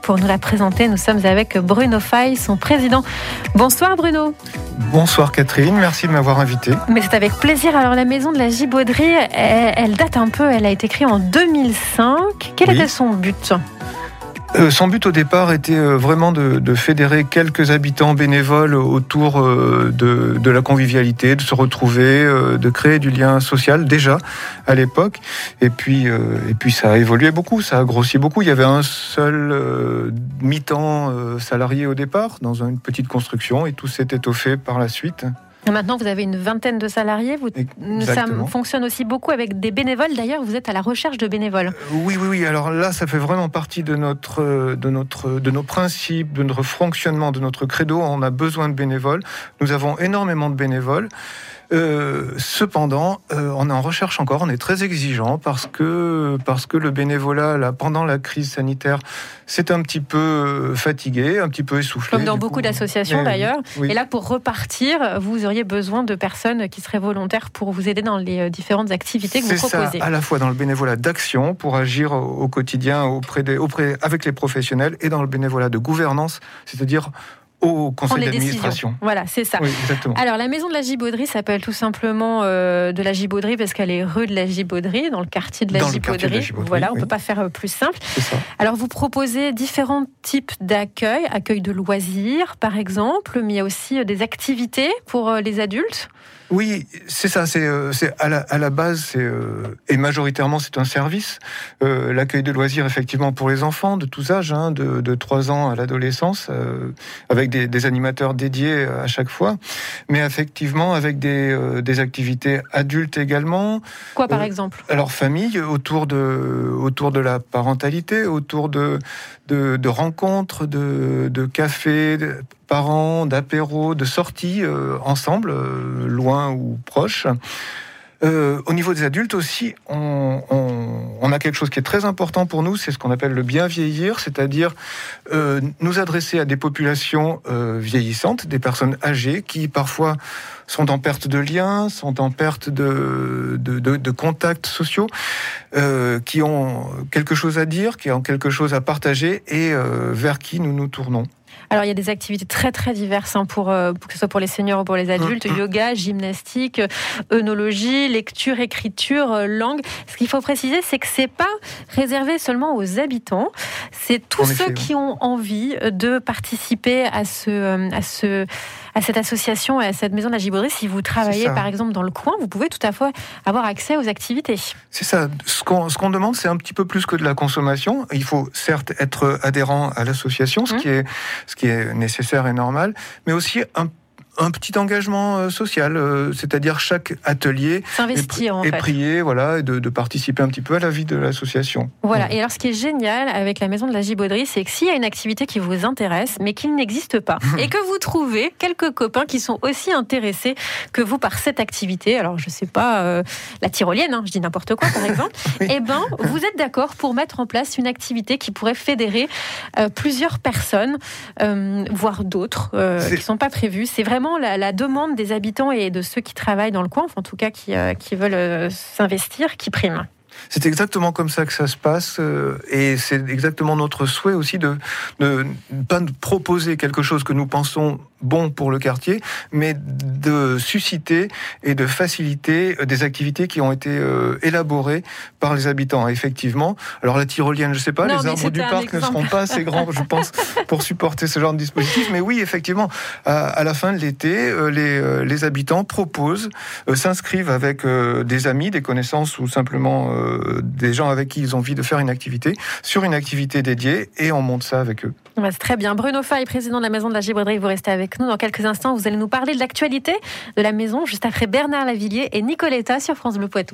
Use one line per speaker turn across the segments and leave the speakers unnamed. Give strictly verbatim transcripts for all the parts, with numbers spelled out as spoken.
Pour nous la présenter, nous sommes avec Bruno Faille, son président. Bonsoir Bruno.
Bonsoir Catherine, merci de m'avoir invité.
Mais c'est avec plaisir. Alors la maison de la Gibauderie, elle, elle date un peu, elle a été créée en deux mille cinq. Quel oui. était son but ?
Euh, son but au départ était euh, vraiment de, de fédérer quelques habitants bénévoles autour euh, de, de la convivialité, de se retrouver, euh, de créer du lien social déjà à l'époque. Et puis, euh, et puis ça a évolué beaucoup, ça a grossi beaucoup. Il y avait un seul euh, mi-temps euh, salarié au départ dans une petite construction et tout s'est étoffé par la suite.
Et maintenant, vous avez une vingtaine de salariés. Vous, ça fonctionne aussi beaucoup avec des bénévoles. D'ailleurs, vous êtes à la recherche de bénévoles.
Euh, oui, oui, oui. Alors là, ça fait vraiment partie de notre, de notre, de nos principes, de notre fonctionnement, de notre credo. On a besoin de bénévoles. Nous avons énormément de bénévoles. Euh, cependant, euh, on est en recherche encore, on est très exigeant parce que, parce que le bénévolat, là, pendant la crise sanitaire, c'est un petit peu fatigué, un petit peu essoufflé.
Comme dans beaucoup coup. d'associations
Mais,
d'ailleurs.
oui.
Et là, pour repartir, vous auriez besoin de personnes qui seraient volontaires pour vous aider dans les différentes activités que
c'est
vous proposez.
C'est ça, à la fois dans le bénévolat d'action, pour agir au quotidien auprès des, auprès, avec les professionnels, et dans le bénévolat de gouvernance, c'est-à-dire au conseil d'administration.
Voilà, c'est ça.
Oui, exactement.
Alors, la maison de la Gibauderie s'appelle tout simplement euh, de la Gibauderie parce qu'elle est rue de la Gibauderie, dans le quartier de la,
dans
Gibauderie.
Le quartier de la Gibauderie.
Voilà, on ne
oui.
peut pas faire plus simple.
C'est ça.
Alors, vous proposez différents types d'accueil, accueil de loisirs, par exemple, mais il y a aussi des activités pour les adultes.
Oui, c'est ça. C'est, c'est à la, à la base, c'est euh, et majoritairement c'est un service. Euh, l'accueil de loisirs, effectivement, pour les enfants de tous âges, hein, de, de trois ans à l'adolescence, euh, avec des, des animateurs dédiés à chaque fois, mais effectivement avec des, euh, des activités adultes également.
Quoi, par
euh,
exemple ?
Alors famille, autour de autour de la parentalité, autour de de, de rencontres, de, de cafés. De, parents, d'apéros, de sorties euh, ensemble, euh, loin ou proches. Euh, au niveau des adultes aussi, on, on, on a quelque chose qui est très important pour nous, c'est ce qu'on appelle le bien vieillir, c'est-à-dire euh, nous adresser à des populations euh, vieillissantes, des personnes âgées qui parfois sont en perte de liens, sont en perte de, de, de, de contacts sociaux, euh, qui ont quelque chose à dire, qui ont quelque chose à partager et euh, vers qui nous nous tournons.
Alors, il y a des activités très, très diverses, hein, pour, euh, que ce soit pour les seniors ou pour les adultes. Mmh. Yoga, gymnastique, œnologie, lecture, écriture, euh, langue. Ce qu'il faut préciser, c'est que c'est pas réservé seulement aux habitants. C'est tous ceux effet, qui oui. ont envie de participer à, ce, à, ce, à cette association et à cette maison de la Gibauderie. Si vous travaillez, par exemple, dans le coin, vous pouvez tout à fait avoir accès aux activités.
C'est ça. Ce qu'on, ce qu'on demande, c'est un petit peu plus que de la consommation. Il faut certes être adhérent à l'association, ce mmh. qui est... ce qui est nécessaire et normal, mais aussi un un petit engagement social, euh, c'est-à-dire chaque atelier
s'investir,
est,
en
est
fait.
prié, voilà, et de, de participer un petit peu à la vie de l'association.
Voilà.
Mmh.
Et alors, ce qui est génial avec la maison de la Gibauderie, c'est que s'il y a une activité qui vous intéresse, mais qui n'existe pas, et que vous trouvez quelques copains qui sont aussi intéressés que vous par cette activité, alors je sais pas, euh, la tyrolienne, hein, je dis n'importe quoi, par exemple, oui. Eh ben, vous êtes d'accord pour mettre en place une activité qui pourrait fédérer euh, plusieurs personnes, euh, voire d'autres, euh, qui ne sont pas prévues. C'est vraiment La, la demande des habitants et de ceux qui travaillent dans le coin, enfin, en tout cas qui, euh, qui veulent euh, s'investir, qui prime.
C'est exactement comme ça que ça se passe euh, et c'est exactement notre souhait aussi de ne pas proposer quelque chose que nous pensons bon pour le quartier, mais de susciter et de faciliter des activités qui ont été euh, élaborées par les habitants. Effectivement, alors la tyrolienne, je ne sais pas, non, les arbres du parc ne seront pas assez grands, je pense, pour supporter ce genre de dispositif, mais oui, effectivement, à, à la fin de l'été, euh, les, euh, les habitants proposent, euh, s'inscrivent avec euh, des amis, des connaissances ou simplement euh, des gens avec qui ils ont envie de faire une activité, sur une activité dédiée, et on monte ça avec eux.
C'est très bien. Bruno Faille, président de la Maison de la Gibauderie, vous restez avec nous. Dans quelques instants, vous allez nous parler de l'actualité de la maison, juste après Bernard Lavilliers et Nicoletta sur France Bleu Poitou.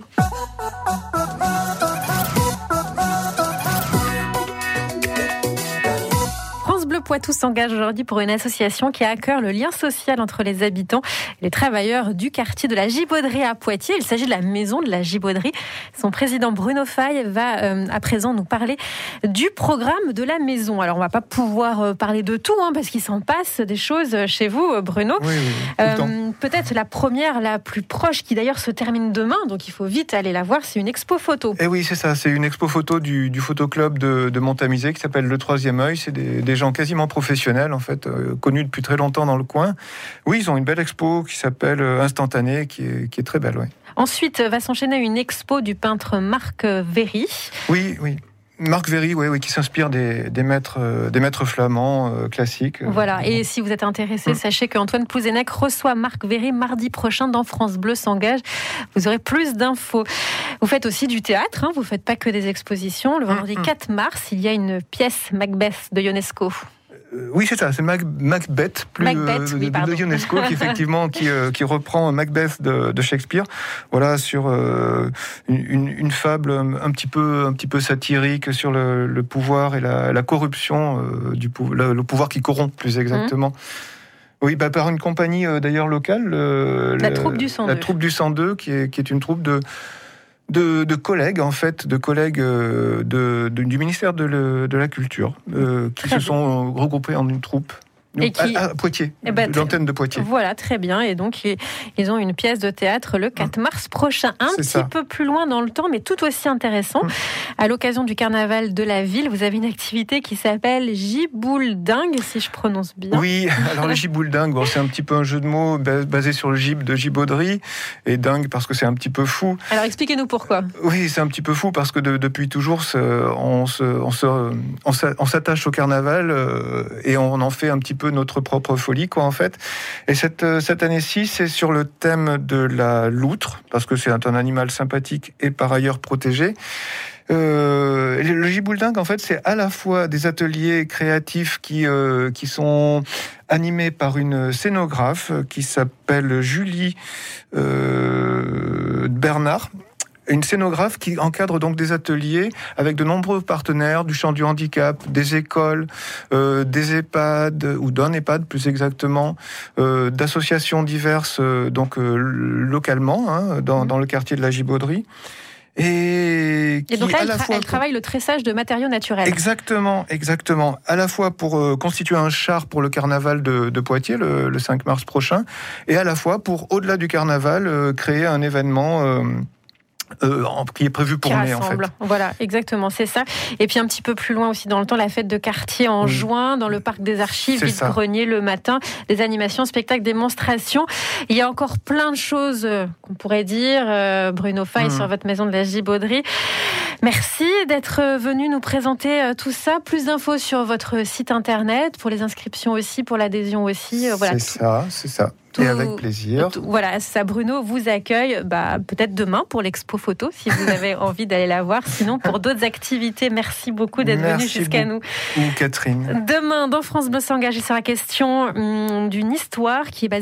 Poitou s'engage aujourd'hui pour une association qui a à cœur le lien social entre les habitants et les travailleurs du quartier de la Gibauderie à Poitiers. Il s'agit de la maison de la Gibauderie. Son président Bruno Faille va euh, à présent nous parler du programme de la maison. Alors on va pas pouvoir euh, parler de tout hein, parce qu'il s'en passe des choses chez vous, Bruno.
Oui, oui,
euh, peut-être la première, la plus proche, qui d'ailleurs se termine demain, donc il faut vite aller la voir, c'est une expo photo.
Et oui, c'est ça, c'est une expo photo du, du photoclub de, de Montamisé qui s'appelle Le Troisième Œil. C'est des, des gens quasiment professionnels, en fait, euh, connus depuis très longtemps dans le coin. Oui, ils ont une belle expo qui s'appelle Instantané, qui est, qui est très belle, oui.
Ensuite, va s'enchaîner une expo du peintre Marc Véry.
Oui, oui. Marc Véry, oui, oui, qui s'inspire des, des, maîtres, euh, des maîtres flamands euh, classiques.
Voilà, et si vous êtes intéressé, mmh. sachez qu'Antoine Plouzenec reçoit Marc Véry mardi prochain dans France Bleu s'engage. Vous aurez plus d'infos. Vous faites aussi du théâtre, hein, vous ne faites pas que des expositions. Le vendredi mmh. quatre mars, il y a une pièce Macbeth de Ionesco.
Oui, c'est ça, c'est Mac, Macbeth, plus
Macbeth,
euh,
oui,
de, de Ionesco, qui effectivement qui, euh, qui reprend Macbeth de, de Shakespeare. Voilà, sur euh, une, une fable un petit peu un petit peu satirique sur le, le pouvoir et la, la corruption euh, du le, le pouvoir qui corrompt plus exactement. Mmh. Oui, bah, par une compagnie euh, d'ailleurs locale, euh,
la, la troupe du cent deux.
La troupe du cent deux, qui est qui est une troupe de De, de collègues, en fait, de collègues de, de, du ministère de, le, de la Culture, euh, qui très se bien. sont regroupés en une troupe.
Et qui...
à, à Poitiers, eh ben, l'antenne de Poitiers.
Voilà, très bien. Et donc, ils ont une pièce de théâtre le quatre mars prochain. Un
C'est
petit
ça.
peu plus loin dans le temps, mais tout aussi intéressant. Hum. À l'occasion du carnaval de la ville, vous avez une activité qui s'appelle Gibouldingue, si je prononce bien.
Oui, alors le Gibouldingue, bon, c'est un petit peu un jeu de mots basé sur le gib de Gibauderie, et dingue parce que c'est un petit peu fou.
Alors, expliquez-nous pourquoi.
Oui, c'est un petit peu fou parce que de, depuis toujours, on, se, on, se, on, se, on s'attache au carnaval euh, et on en fait un petit peu notre propre folie, quoi, en fait. Et cette, cette année-ci, c'est sur le thème de la loutre, parce que c'est un animal sympathique et par ailleurs protégé. Euh, le Gibouldingue, en fait, c'est à la fois des ateliers créatifs qui, euh, qui sont animés par une scénographe qui s'appelle Julie euh, Bernard. Une scénographe qui encadre donc des ateliers avec de nombreux partenaires du champ du handicap, des écoles, euh, des EHPAD, ou d'un EHPAD plus exactement, euh, d'associations diverses, euh, donc euh, localement, hein, dans, dans le quartier de la Gibauderie. Et, qui,
et donc là,
à
elle,
la
tra-
fois
elle
pour...
travaille le tressage de matériaux naturels.
Exactement, exactement. À la fois pour euh, constituer un char pour le carnaval de, de Poitiers, le, le cinq mars prochain, et à la fois pour, au-delà du carnaval, euh, créer un événement... Euh, Euh, qui est prévu pour mai, en fait.
Voilà, exactement, c'est ça. Et puis un petit peu plus loin aussi dans le temps, la fête de quartier en mmh. juin, dans le parc des Archives, vide-grenier le matin, des animations, spectacles, démonstrations. Il y a encore plein de choses euh, qu'on pourrait dire. Euh, Bruno Faille mmh. sur votre maison de la Gibauderie. Merci d'être venu nous présenter euh, tout ça. Plus d'infos sur votre site internet, pour les inscriptions aussi, pour l'adhésion aussi. Euh, voilà,
c'est tout. ça, c'est ça.
Tout,
et avec plaisir.
Tout, voilà, ça, Bruno vous accueille bah, peut-être demain pour l'expo photo, si vous avez envie d'aller la voir. Sinon, pour d'autres activités, merci beaucoup d'être venu jusqu'à nous.
Ou Catherine.
Demain, dans France Bleu s'engage, il sera question hum, d'une histoire qui est basée